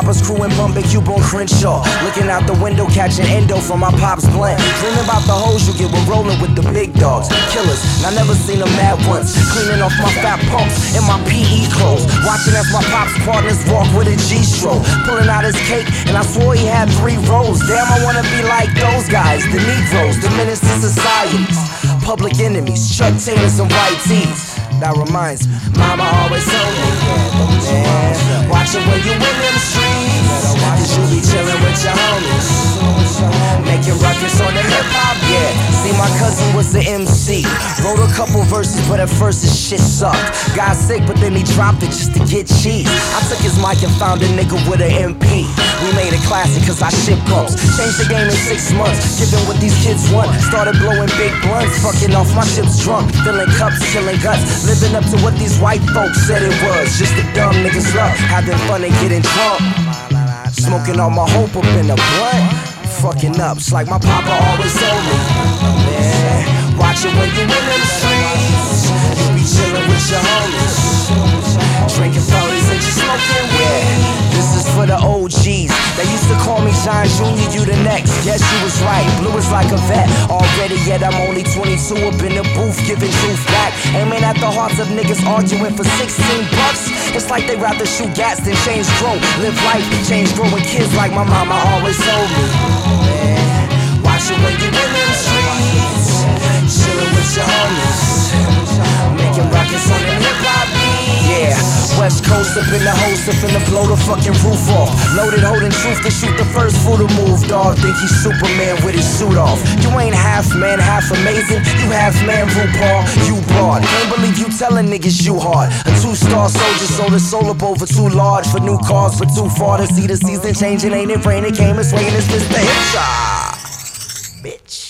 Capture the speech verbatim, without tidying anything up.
Papa's crew in Bumble, Cuba and Crenshaw. Looking out the window, catching endo from my pop's blend. Dreaming about the hoes you get when rolling with the big dogs. Killers, and I never seen them mad once. Cleaning off my fat pumps in my P E clothes. Watching as my pop's partners walk with a G-stroke. Pulling out his cake, and I swore he had three rows. Damn, I wanna be like those guys, the Negroes, the menace to societies. Public enemies, Chuck Taylors and white tees. That reminds me, Mama always told me, man, watching when you in them streets, cause you be chillin' with your homies, making records on the hip-hop, yeah. See, my cousin was the M C, wrote a couple verses, but at first his shit sucked. Got sick, but then he dropped it just to get cheese. I took his mic and found a nigga with an M P. We made it classic cause I ship pumps. Changed the game in six months, giving what these kids want. Started blowing big blunts, fucking off my ship's drunk. Filling cups, killing guts, living up to what these white folks said it was. Just the dumb niggas love, having fun and getting drunk. Smoking all my hope up in a blunt. Fucking up, it's like my papa always told me, man, watching when you in them streets, you be chillin' with your homies, drinking forties and just smoking weed. This is for the O Gs. They used to call me John Junior, you the next. Guess you was right, blue is like a vet. Already, yet I'm only twenty-two, up in the booth, giving truth back. Aiming at the hearts of niggas arguing for sixteen bucks. It's like they rather shoot gas than change grow. Live life, change growing kids like my mama always told me. Man, watching when you in them streets, chillin' with your homies, making records on the hip-hop beat. Yeah, West Coast up in the host, up in the blow the fucking roof off. Loaded, holding truth to shoot the first fool to move, dog. Think he's Superman with his suit off. You ain't half man, half amazing. You half man, RuPaul, you broad. Can't believe you telling niggas you hard. A two-star soldier sold his soul up over too large. For new cars, but too far to see the season changing. Ain't it raining? Came and swinging his fist to hit ya, bitch.